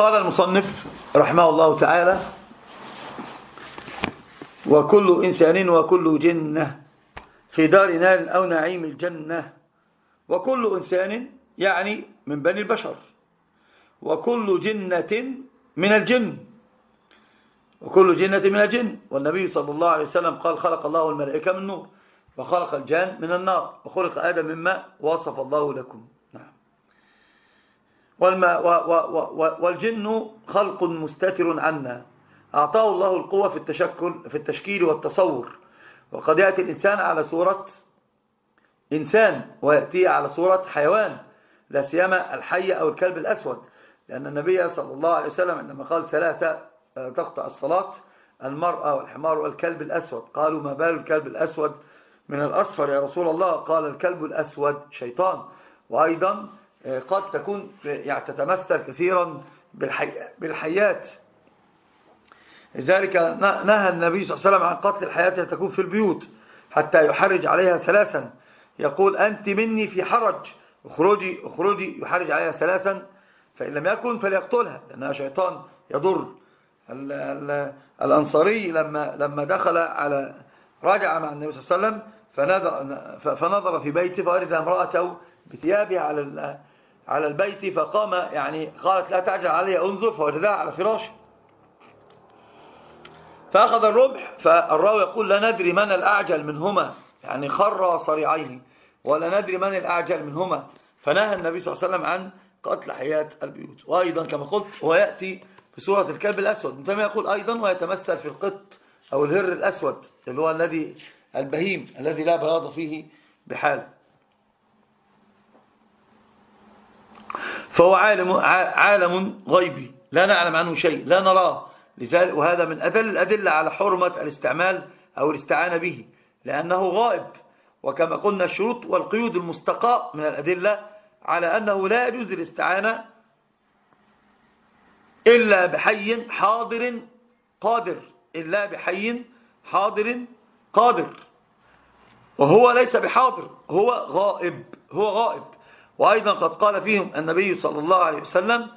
قال المصنف رحمه الله تعالى: وكل إنسان وكل جنة في دار نار أو نعيم الجنة. وكل إنسان يعني من بني البشر، وكل جنة من الجن، وكل جنة من الجن. والنبي صلى الله عليه وسلم قال: خلق الله الملائكة من نور، وخلق الجان من النار، وخلق آدم مما وصف الله لكم. نعم. والجن خلق مستتر عنا، أعطاه الله القوة في التشكيل والتصور. وقد يأتي الإنسان على صورة إنسان، ويأتي على صورة حيوان، لا سيما الحية أو الكلب الأسود، لأن النبي صلى الله عليه وسلم عندما قال 3 تقطع الصلاة: المرأة والحمار والكلب الأسود. قالوا: ما بال الكلب الأسود من الأصفر يا رسول الله؟ قال: الكلب الأسود شيطان. وأيضا قد تكون يعني تتمثل كثيرا بالحيات. لذلك نهى النبي صلى الله عليه وسلم عن قتل الحيات التي تكون في البيوت حتى يحرج عليها 3، يقول: أنت مني في حرج، اخرجي اخرجي، يحرج عليها 3، فإن لم يكن فليقتلها لأنها شيطان يضر. الأنصاري لما دخل رجع مع النبي صلى الله عليه وسلم فنظر في بيته فوجد امرأته بثيابها على البيت، فقام يعني قالت: لا تعجل علي، انظر، فوجدها على فراشه، فأخذ الرمح. فالراوي يقول: لا ندري من الأعجل منهما، يعني خر صريعيه، ولا ندري من الأعجل منهما. فنهى النبي صلى الله عليه وسلم عن قتل حيات البيوت. وأيضا كما قلت ويأتي في سورة الكلب الأسود، مثل ما يقول أيضا: ويتمثل في القط أو الهر الأسود، اللي هو البهيم الذي لا بياض فيه بحال. فهو عالم غيبي لا نعلم عنه شيء، لا نراه. لذلك وهذا من أدل الأدلة على حرمة الاستعمال أو الاستعانة به، لأنه غائب. وكما قلنا الشروط والقيود المستقاة من الأدلة على أنه لا يجوز الاستعانة إلا بحي حاضر قادر، إلا بحي حاضر قادر، وهو ليس بحاضر، هو غائب، هو غائب. وأيضا قد قال فيهم النبي صلى الله عليه وسلم: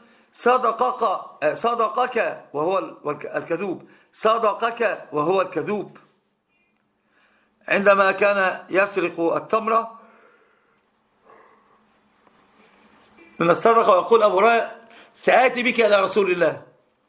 صدقك وهو الكذوب، صدقك وهو الكذوب. عندما كان يسرق التمرة من الصدقة ويقول أبو هريرة: سآتي بك إلى رسول الله،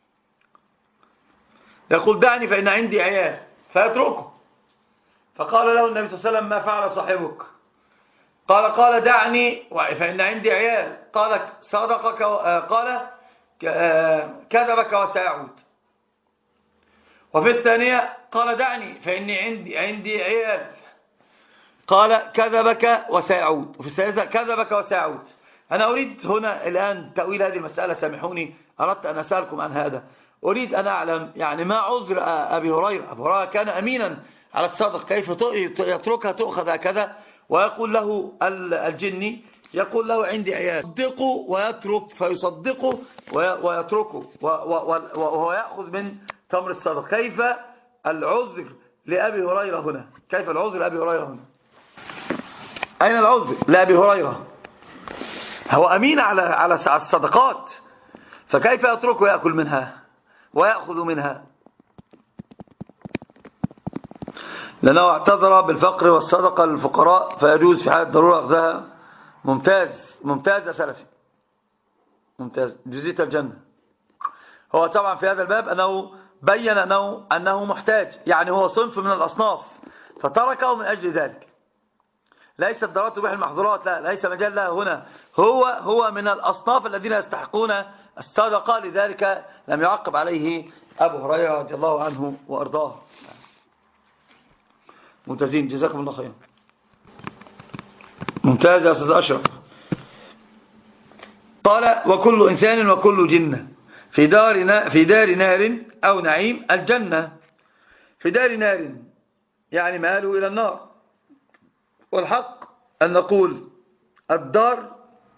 يقول: دعني فإن عندي عيال، فيتركه. فقال له النبي صلى الله عليه وسلم: ما فعل صاحبك؟ قال: دعني فإن عندي عيال. قال: صدقك؟ قال: كذبك وسيعود. وفي الثانية قال: دعني فإني عندي عيال. قال: كذبك وسيعود. وفي الثالثة: كذبك وسيعود. أنا أريد هنا الآن تأويل هذه المسألة، سامحوني، أردت أن أسألكم عن هذا. أريد أن أعلم يعني ما عذر أبي هريرة. أبي هريرة كان أمينا على الصدق، كيف يتركها تؤخذ هكذا؟ ويقول له الجني، يقول له: عندي عيال، يصدقه ويترك، فيصدقه ويتركه وهو يأخذ من تمر الصدق. كيف العذر لأبي هريرة هنا؟ كيف العذر لأبي هريرة هنا؟ أين العذر لأبي هريرة؟ هو أمين على الصدقات، فكيف يتركه يأكل منها ويأخذ منها؟ لأنه اعتذر بالفقر والصدقة للفقراء، فيجوز في حالة ضرورة أخذها. ممتاز يا سلفي، ممتاز، جزيت الجنة. هو طبعا في هذا الباب أنه بين أنه محتاج، يعني هو صنف من الأصناف فتركه من أجل ذلك. ليس الضرورات تبيح المحظورات، لا، ليس مجال له هنا. هو من الأصناف الذين يستحقون الصدقة، لذلك لم يعقب عليه أبو هريرة رضي الله عنه وأرضاه. ممتازين، جزاكم الله خيرا. ممتاز يا أستاذ أشرف. قال: وكل إنسان وكل جنة في دار نار أو نعيم الجنة. في دار نار يعني مآله إلى النار. والحق أن نقول الدار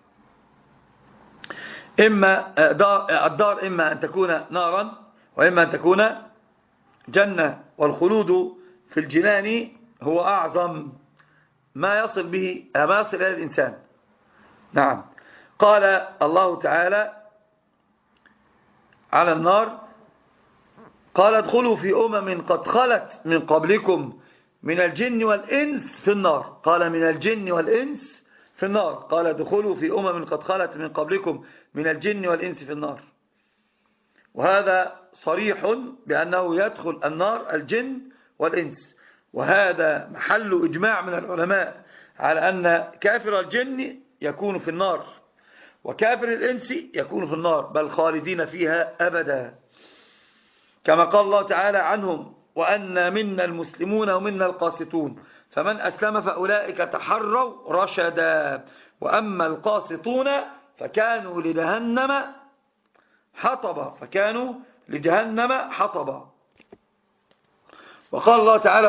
إما أن تكون نارا وإما أن تكون جنة. والخلود في الجنان هو أعظم ما يصل إلى الإنسان. نعم. قال الله تعالى: على النار قال ادخلوا في قد خلت من قبلكم من الجن والإنس في النار. قال من الجن والإنس في النار. قال ادخلوا في قد خلت من قبلكم من الجن والإنس في النار. وهذا صريح بأنه يدخل النار الجن والإنس، وهذا محل إجماع من العلماء على أن كافر الجن يكون في النار وكافر الإنس يكون في النار، بل خالدين فيها أبدا، كما قال الله تعالى عنهم وأن منا المسلمون ومنا القاسطون فمن أسلم فأولئك تحروا رشدا وأما القاسطون فكانوا لجهنم حطبا. وقال الله تعالى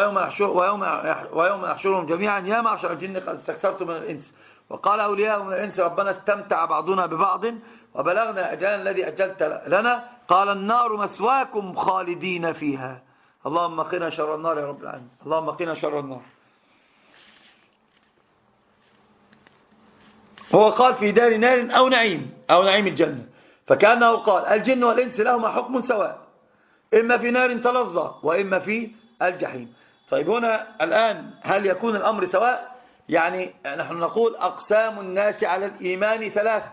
ويوم يحشرهم جميعا يا معشر الجن قد استكثرتم من الإنس وقال أولياء من الإنس ربنا استمتع بعضنا ببعض وبلغنا أجلنا الذي أجلت لنا قال النار مثواكم خالدين فيها. اللهم قنا شر النار يا رب العالمين. اللهم قنا شر النار. هو قال في دار نار أو نعيم الجنة، فكأنه قال الجن والإنس لهما حكم سواء، إما في نار تلظى وإما في الجحيم. طيب هنا الآن هل يكون الأمر سواء؟ يعني نحن نقول أقسام الناس على الإيمان ثلاثة: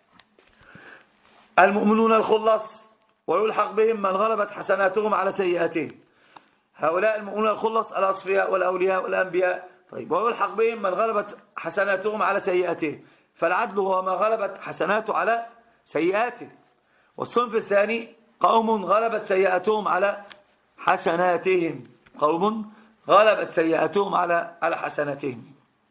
المؤمنون الخلص ويلحق بهم من غلبت حسناتهم على سيئاتهم، هؤلاء المؤمنون الخلص الأصفياء والأولياء والأنبياء. طيب ويلحق بهم من غلبت حسناتهم على سيئاتهم، فالعدل هو ما غلبت حسناته على سيئاته. والصنف الثاني قوم غلبت سيئاتهم على حسناتهم، قوم غلبت سيئاتهم على حسناتهم.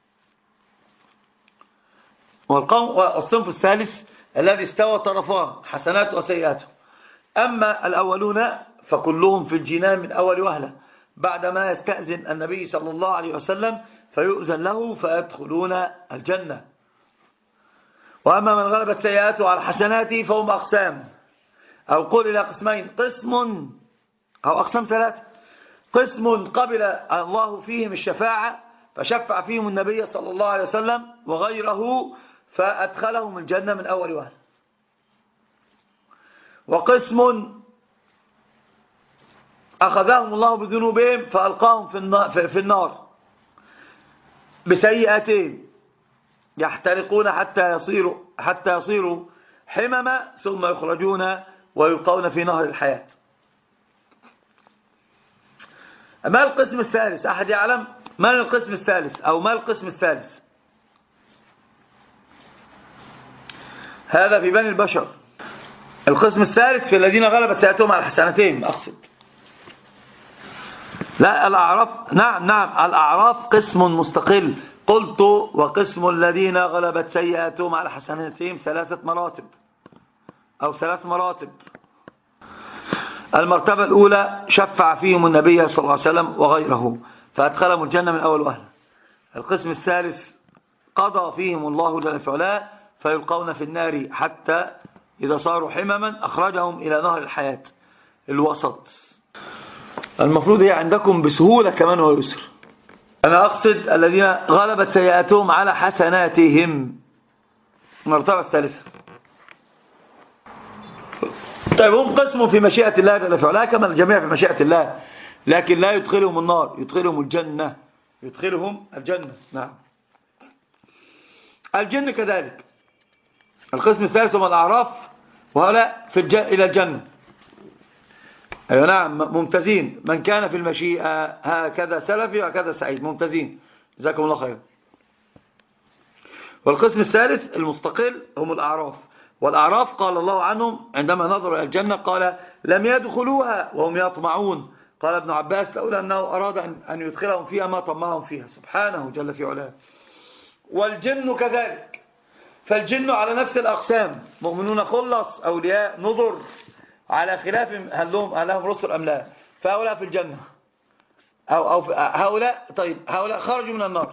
والصنف الثالث الذي استوى طرفاه حسناته وسيئاته. أما الأولون فكلهم في الجنان من أول وهلة بعدما يستأذن النبي صلى الله عليه وسلم فيؤذن له فيدخلون الجنة. وأما من غلبت سيئاته على حسناته فهم أقسام، أو قل إلى قسمين، قسم أو أقسام ثلاثة: قسم قبل الله فيهم الشفاعة فشفع فيهم النبي صلى الله عليه وسلم وغيره فأدخلهم الجنة من أول وهلة. وقسم أخذهم الله بذنوبهم فألقاهم في النار بسيئاتهم يحترقون حتى يصيروا حمما ثم يخرجون ويلقون في نهر الحياة. ما القسم الثالث؟ أحد يعلم ما القسم الثالث أو ما القسم الثالث؟ هذا في بني البشر. القسم الثالث في الذين غلبت سيئاتهم على حسناتهم أقصد. لا الأعراف، نعم الأعراف قسم مستقل. قلت وقسم الذين غلبت سيئاتهم على حسناتهم ثلاث مراتب. المرتبة الأولى شفع فيهم النبي صلى الله عليه وسلم وغيره فأدخلهم الجنة من أول وهلة. القسم الثالث قضى فيهم الله جل في علاه فيلقون في النار حتى إذا صاروا حمما أخرجهم إلى نهر الحياة الوسط. المفروض هي عندكم بسهولة كمان ويسر. أنا أقصد الذين غلبت سيئاتهم على حسناتهم، المرتبة الثالثة. طيب هم قسموا في مشيئة الله جل في علاه كما الجميع في مشيئة الله، لكن لا يدخلهم النار، يدخلهم الجنة. نعم. الجن كذلك. القسم الثالث هم الأعراف وهؤلاء إلى الجنة. أيوة نعم ممتازين. من كان في المشيئة هكذا سلفي وهكذا سعيد. ممتازين جزاكم الله خير. والقسم الثالث المستقل هم الأعراف. والأعراف قال الله عنهم عندما نظروا إلى الجنة قال لم يدخلوها وهم يطمعون. قال ابن عباس لولا أنه أراد أن يدخلهم فيها ما طمعهم فيها سبحانه جل في علاه. والجن كذلك. فالجن على نفس الأقسام، مؤمنون خلص أولياء نظر، على خلاف هل لهم رسل أم لا. فهؤلاء في الجنة أو هؤلاء. طيب هؤلاء خرجوا من النار.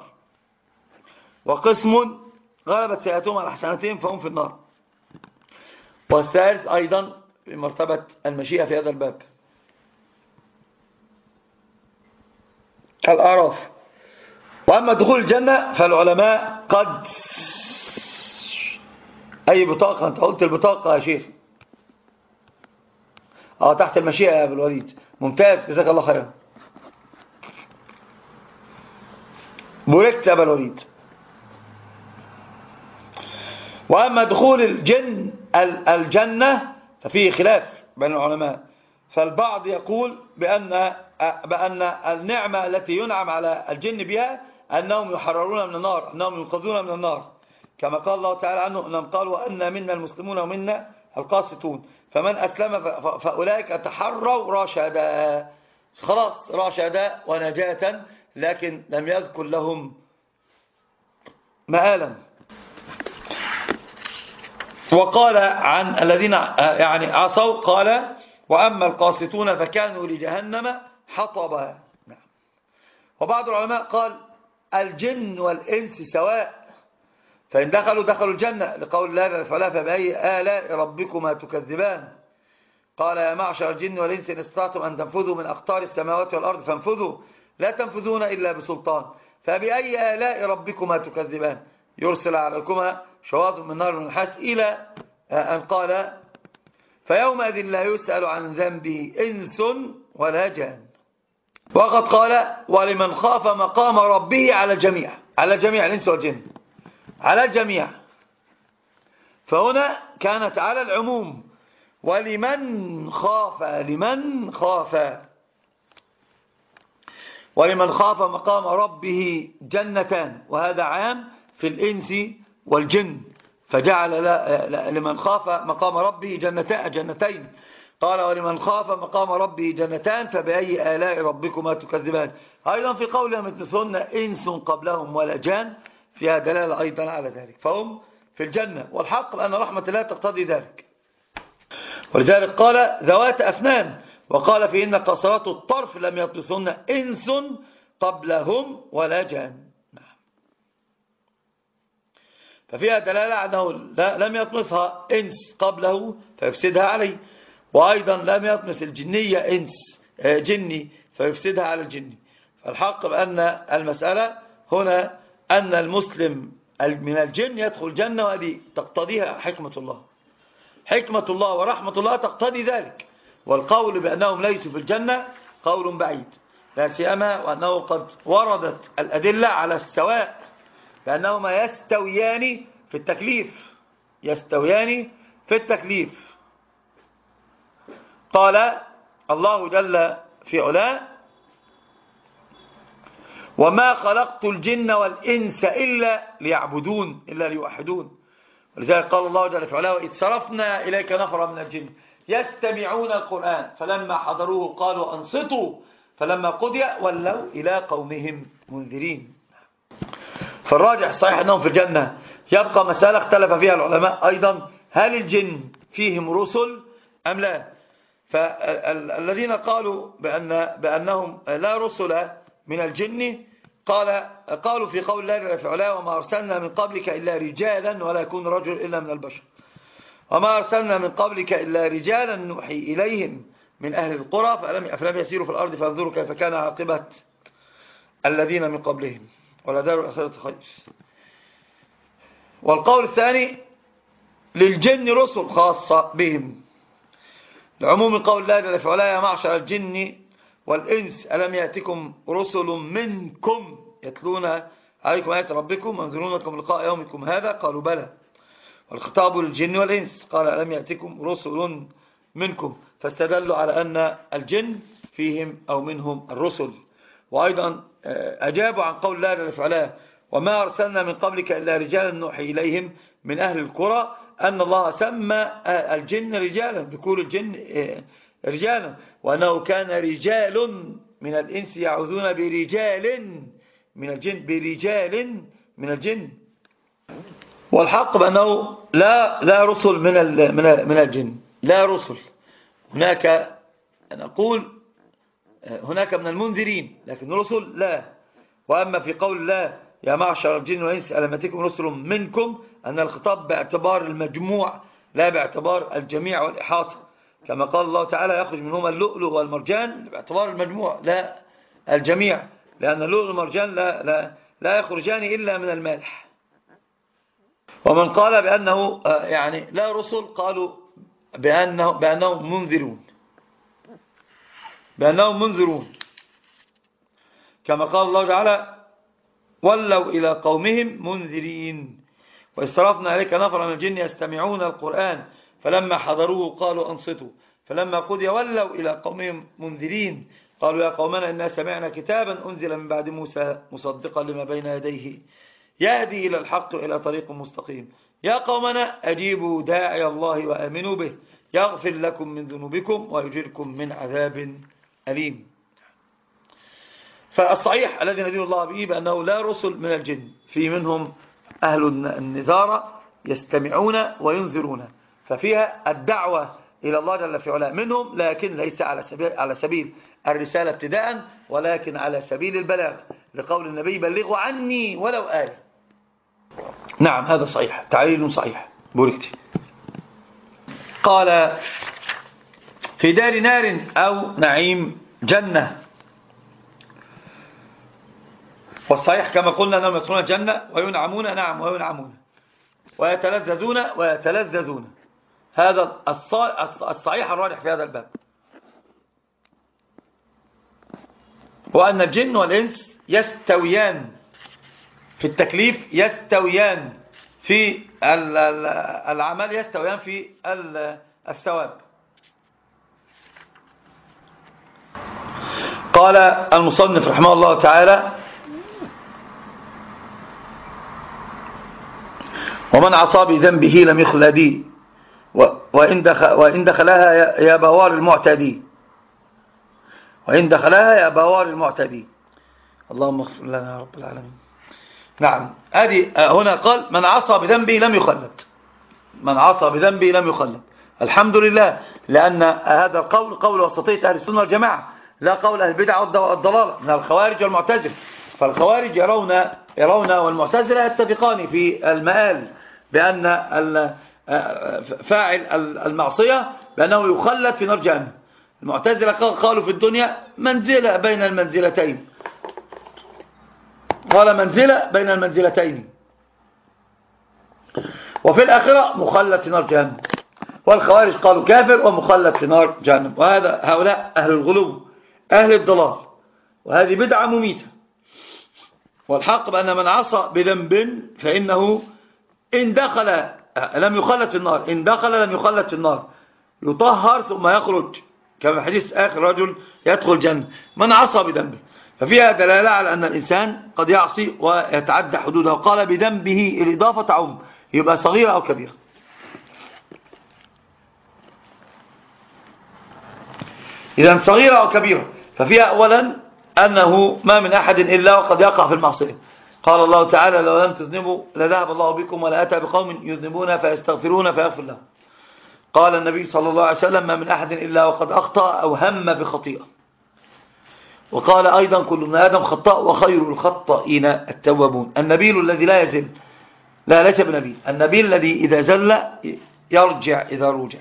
وقسم غلبت سيئاتهم على حسناتهم فهم في النار. والثالث أيضا في مرتبة المشيئة في هذا الباب الأعراف. وأما دخول الجنة فالعلماء قد أي بطاقة؟ أنت قلت البطاقة يا شيخ. تحت المشيئة يا أبو الوليد. ممتاز، جزاك الله خيرا. بوركت يا أبو الوليد. وأما دخول الجن الجنة ففيه خلاف بين العلماء، فالبعض يقول بأن النعمة التي ينعم على الجن بها أنهم يحررون من النار، أنهم ينقذون من النار، كما قال الله تعالى عنه أنهم قالوا وأن منا المسلمون ومنا القاسطون، فمن أسلم فأولئك تحروا رشدا، خلاص رشدا ونجاة، لكن لم يذكر لهم مآلا. وقال عن الذين يعني عصوا قال وأما القاسطون فكانوا لجهنم حطبا. وبعض العلماء قال الجن والإنس سواء، فإن دخلوا الجنة، لقول الله فلا فبأي آلاء ربكما تكذبان. قال يا معشر الجن والإنس إن استطعتم أن تنفذوا من أقطار السماوات والأرض فانفذوا لا تنفذون إلا بسلطان، فبأي آلاء ربكما تكذبان يرسل عليكما شواظ من نار من الحس، إلى أن قال فيومئذ لا يسأل عن ذنبه إنس ولا جان. وقد قال ولمن خاف مقام ربه على الجميع، على جميع الإنس والجن، على الجميع، فهنا كانت على العموم. ولمن خاف مقام ربه جنتان، وهذا عام في الإنس والجن، فجعل لمن خاف مقام ربه جنتين. قال ولمن خاف مقام ربه جنتان فبأي آلاء ربكما تكذبان. أيضا في قولهم مثلهن إنس قبلهم ولا جان فيها دلالة أيضا على ذلك، فهم في الجنة، والحق أن رحمة الله تقتضي ذلك. ولذلك قال ذوات أفنان، وقال فيهن قاصرات الطرف لم يطمثهن إنس قبلهم ولا جان. ففيها دلالة أنه لم يطمثها إنس قبله فيفسدها عليه، وأيضا لم يطمث الجنية إنس جني فيفسدها على الجني. فالحق بأن المسألة هنا أن المسلم من الجن يدخل الجنة، وهذه تقتضيها حكمة الله، حكمة الله ورحمة الله تقتضي ذلك. والقول بأنهم ليسوا في الجنة قول بعيد، لا سيما وأنه قد وردت الأدلة على السواء، بأنهما يستويان في التكليف، يستويان في التكليف. قال الله جل في علاه وما خلقت الجن والإنس إلا ليعبدون، إلا ليوحدون. ولذلك قال الله جل في علاه وإذ صرفنا إليك نفرا من الجن يستمعون القرآن فلما حضروه قالوا أنصتوا فلما قضي ولوا إلى قومهم منذرين. فالراجح صحيح أنهم في الجنة. يبقى مسألة اختلف فيها العلماء أيضا، هل الجن فيهم رسل أم لا؟ فالذين قالوا بأنهم لا رسل من الجن قالوا في قول الله في علاه وما أرسلنا من قبلك إلا رجالا ولا يكون رجل إلا من البشر، وما أرسلنا من قبلك إلا رجالا نوحي إليهم من أهل القرى فلم يسيروا في الأرض فانظروا كيف كان عاقبة الذين من قبلهم ولدار الآخرة خير. والقول الثاني للجن رسل خاصة بهم، لعموم قول الله جل في علاه يا معشر الجن والإنس ألم يأتكم رسل منكم يتلون عليكم آيات ربكم وينذرونكم لقاء يومكم هذا قالوا بلى. والخطاب للجن والإنس قال ألم يأتكم رسل منكم، فاستدلوا على أن الجن فيهم أو منهم الرسل. وأيضا أجابوا عن قول الله جل في علاه وما أرسلنا من قبلك إلا رجالا نوحي إليهم من أهل القرى، أن الله سمى الجن رجالا، ذكور الجن رجالا، وأنه كان رجال من الإنس يعوذون برجال من الجن، برجال من الجن. والحق بأنه لا رسل من الجن، لا رسل. هناك نقول هناك من المنذرين لكن رسل لا. وأما في قول الله يا معشر الجن والإنس ألم يأتكم رسل منكم، أن الخطاب باعتبار المجموع لا باعتبار الجميع والإحاطة، كما قال الله تعالى يخرج منهما اللؤلؤ والمرجان باعتبار المجموع لا الجميع، لأن اللؤلؤ والمرجان لا يخرجان إلا من المالح. ومن قال بأنه يعني لا رسل قالوا بأنهم منذرون، بأنهم منذرون، كما قال الله تعالى ولوا إلى قومهم منذرين. واسترفنا إليك نفر من الجن يستمعون القرآن فلما حضروه قالوا أنصتوا فلما قضي ولوا إلى قومهم منذرين قالوا يا قومنا إنا سمعنا كتابا أنزل من بعد موسى مصدقا لما بين يديه يهدي إلى الحق وإلى طريق مستقيم يا قومنا أجيبوا داعي الله وآمنوا به يغفر لكم من ذنوبكم ويجركم من عذاب أليم. فالصحيح الذي ندين الله به بأنه لا رسل من الجن، في منهم أهل النذارة يستمعون وينذرون، ففيها الدعوة إلى الله جل في علاه منهم، لكن ليس على سبيل الرسالة ابتداء، ولكن على سبيل البلاغ، لقول النبي بلغوا عني ولو آية. نعم هذا صحيح، تعليل صحيح. بوركتي. قال في دار نار أو نعيم جنة، والصحيح كما قلنا أنهم يدخلون الجنة وينعمون، نعم وينعمون، ويتلذذون. هذا الصحيح الراجح في هذا الباب، وأن الجن والإنس يستويان في التكليف، يستويان في العمل، يستويان في الثواب. قال المصنف رحمه الله تعالى ومن عصى بذنبه لم يخلدي وإن دخلها يا بوار المعتدي، وإن دخلها يا بوار المعتدي. اللهم اغفر لنا يا رب العالمين. نعم هنا قال من عصى بذنبه لم يخلد، من عصى بذنبه لم يخلد. الحمد لله، لأن هذا القول قول وسطية أهل السنة والجماعة، لا قول أهل البدع والضلالة من الخوارج والمعتزلة. فالخوارج يرون والمعتزلة يتفقان في المآل بأن فاعل المعصية بأنه يخلد في نار جهنم. المعتزلة قالوا في الدنيا منزلة بين المنزلتين، قال منزلة بين المنزلتين، وفي الآخرة مخلد في نار جهنم. والخوارج قالوا كافر ومخلد في نار جهنم. هؤلاء أهل الغلو أهل الضلال، وهذه بدعة مميتة. والحق بأن من عصى بذنب فإنه إن دخل لم يخلد في النار، إن دخل لم يخلد في النار، يطهر ثم يخرج، كما حديث آخر رجل يدخل الجنة من عصى بذنبه. ففيها دلالة على أن الإنسان قد يعصي ويتعدى حدوده. قال بذنبه الإضافة تعم، يبقى صغيرة أو كبيرة. إذا صغيرة أو كبيرة، ففيها أولا أنه ما من أحد إلا وقد يقع في المعصية. قال الله تعالى لو لم تذنبوا لذهب الله بكم ولا أتى بقوم يذنبون فيستغفرون فيغفر لهم. قال النبي صلى الله عليه وسلم ما من أحد إلا وقد أخطأ أو هم بخطيئة. وقال أيضا كل ابن آدم خطاء وخير الخطائين التوابون. النبيل الذي لا يزل، لا ليس بنبيل، النبيل الذي إذا زل يرجع إذا رجع.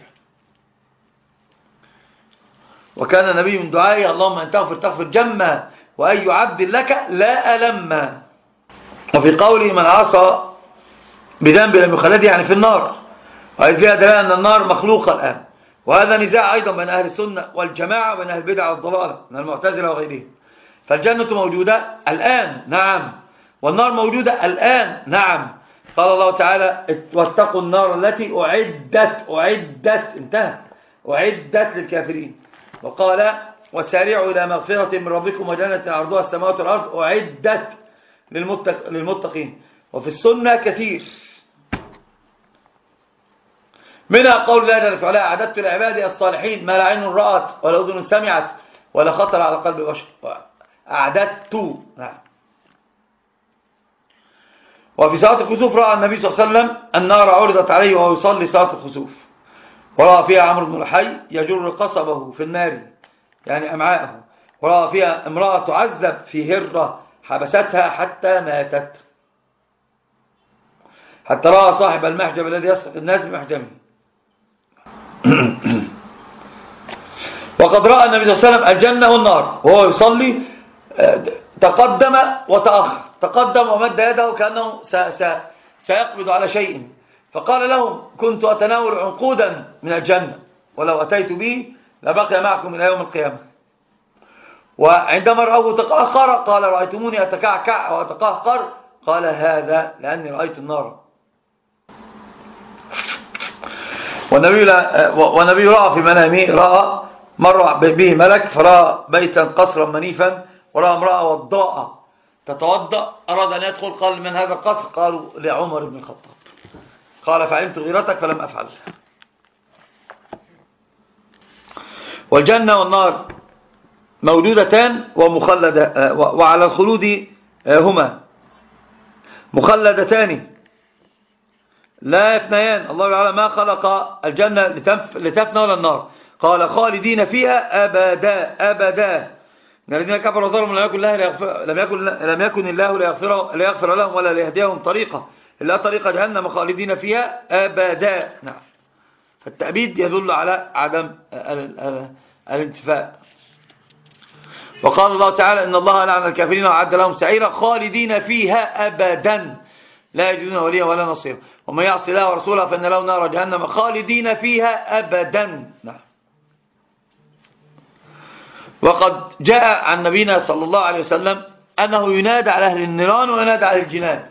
وكان النبي من دعائه اللهم أن تغفر جما وأي عبد لك لا ألم. وفي قوله من عصى بذنب لم يخلد يعني في النار، وإذ فيها دلالة أن النار مخلوقة الآن. وهذا نزاع أيضا بين أهل السنة والجماعة وبين أهل البدع والضلالة من المعتزلة وغيرهم. فالجنة موجودة الآن نعم، والنار موجودة الآن نعم. قال الله تعالى واتقوا النار التي أعدت انتهى، أعدت للكافرين. وقال وسارعوا إلى مغفرة من ربكم وجنة عرضها السماوات والأرض أعدت للمتقين. وفي السنة كثير منها قول الله جل وعلا أعددت لعبادي الصالحين ما لا عين رأت ولا أذن سمعت ولا خطر على قلب بشر. أعددت نعم. وفي صلاة الخسوف رأى النبي صلى الله عليه وسلم النار عرضت عليه وهو يصلي صلاة الخسوف، ورأى فيها عمرو بن الحي يجر قصبه في النار يعني أمعاءه، ورأى فيها امرأة تعذب في هرة حبستها حتى ماتت، حتى رأى صاحب المحجب الذي يسرق الناس بمحجمه. وقد رأى النبي صلى الله عليه وسلم الجنة والنار وهو يصلي، تقدم وتأخر، تقدم ومد يده كأنه سيقبض على شيء، فقال لهم كنت أتناول عنقودا من الجنة ولو أتيت به لبقي معكم إلى يوم القيامة. وعندما رأوه تقهقر قال رأيتموني أتكعكع وأتقهقر قال هذا لأني رأيت النار. والنبي رأى في منامه، رأى مر به ملك فرأى بيتا قصرا منيفا ورأى امرأة وضاءة تتوضأ، أراد أن يدخل قال من هذا القصر؟ قالوا لعمر بن الخطاب. قال فعلمت غيرتك فلم أفعل. والجنة والنار موجودتان ومخلدة، وعلى الخلود هما مخلدتان لا يفنيان. الله تعالى ما خلق الجنة لتفنى ولا النار. قال خالدين فيها أبدا أبدا. الذين كفروا وظلموا لم يكن الله ليغفر لهم ولا ليهديهم طريقة إلا طريق جهنم خالدين فيها أبدا. نعم. فالتأبيد يدل على عدم الانتفاء. وقال الله تعالى إن الله لعن الكافرين وأعد لهم سعيرا خالدين فيها أبدا لا يجدون وليا ولا نصيرا ومن يعص الله ورسوله فإن له نار جهنم خالدين فيها أبدا. نعم. وقد جاء عن نبينا صلى الله عليه وسلم أنه ينادى على أهل النيران وينادى على الجنان،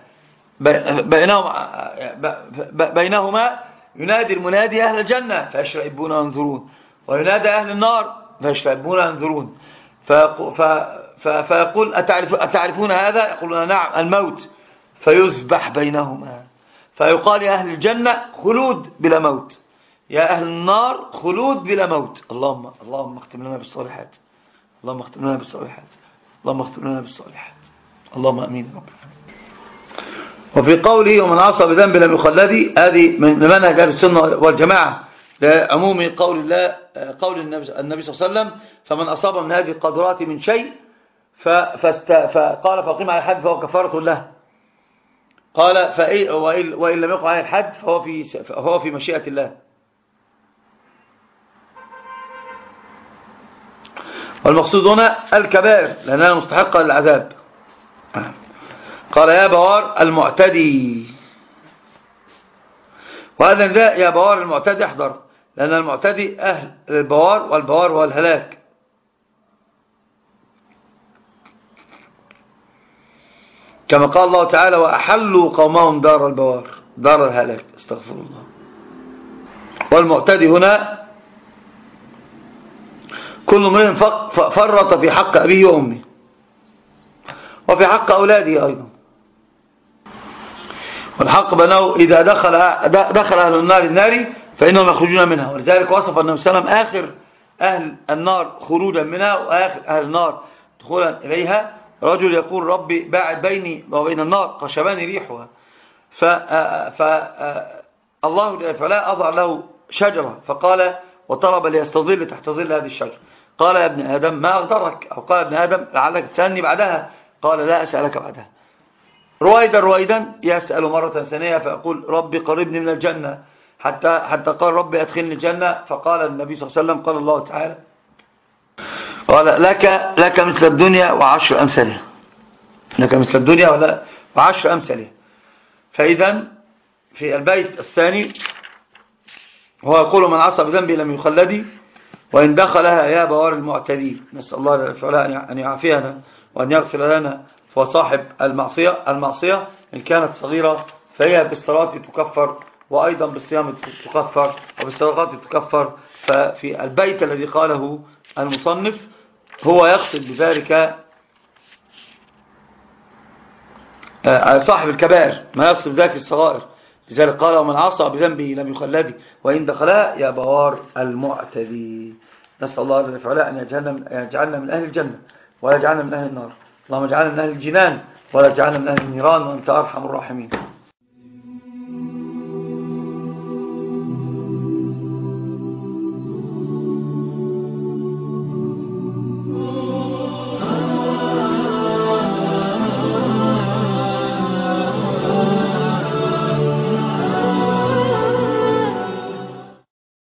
بينهما ينادي المنادي أهل الجنة فيشرئبون وينظرون، وينادى أهل النار فيشرئبون وينظرون، فيقول أتعرفون هذا؟ يقولون نعم، الموت، فيذبح بينهما فيقال يا أهل الجنة خلود بلا موت، يا أهل النار خلود بلا موت. اللهم اختم لنا بالصالحات، اللهم اختم لنا بالصالحات، اللهم اختم لنا بالصالحات، اللهم أمين رب العالمين. وفي قوله ومن عصى بذنب لم يخلد، هذه من منهج أهل السنة والجماعة لعموم قول الله، قول النبي صلى الله عليه وسلم فمن أصاب من هذه القدرات من شيء فقال فقيم على الحد فهو كفارة له. قال وإن لم يقع عليه الحد فهو في مشيئة الله. والمقصود هنا الكبائر لأنها مستحقة للعذاب. قال يا بوار المعتدي، وهذا نداء يا بوار المعتدي احذر، لأن المعتدي أهل البوار، والبوار هو الهلاك. كما قال الله تعالى وأحلوا قومهم دار البوار، دار الهلاك، استغفر الله. والمعتدي هنا كل امرئ فرط في حق أبيه وأمه وفي حق أولاده أيضا. والحق بأنه إذا دخل أهل النار فإنهم يخرجون منها، ولذلك وصف النبي صلى الله عليه وسلم آخر أهل النار خروجا منها وآخر أهل النار دخولا إليها رجل يقول ربي باعد بيني وبين النار خشباني ريحها، فالله فلا أضع له شجرة فقال وطلب ليستظل تحت ظل هذه الشجرة. قال يا ابن آدم ما أغدرك، أو قال ابن آدم لعلك تسألني بعدها، قال لا أسألك بعدها. رويدا يسأل مرة ثانية فيقول ربي قربني من الجنة، حتى قال ربي أدخلني الجنة، فقال النبي صلى الله عليه وسلم قال الله تعالى قال لك مثل الدنيا وعشر أمثالها، لك مثل الدنيا وعشر أمثالها. فإذا في البيت الثاني هو يقول من عصى بذنبي لم يخلدي وإن دخلها يا بوار المعتدين. نسأل الله أن يعافينا وأن يغفر لنا. فصاحب المعصية إن كانت صغيرة فهي بالصلاة تكفر، وأيضا بالصيام تكفر، وبالصدقات تكفر. ففي البيت الذي قاله المصنف هو يقصد بذلك صاحب الكبائر، ما يقصد بذلك الصغائر. لذلك قال ومن عصى بذنبه لم يخلد وإن دخلها يا بوار المعتدي. نسأل الله أن يجعلنا من أهل الجنة ولا يجعلنا من أهل النار. اللهم اجعلنا من أهل الجنان ولا تجعلنا من أهل النيران وأنت أرحم الراحمين.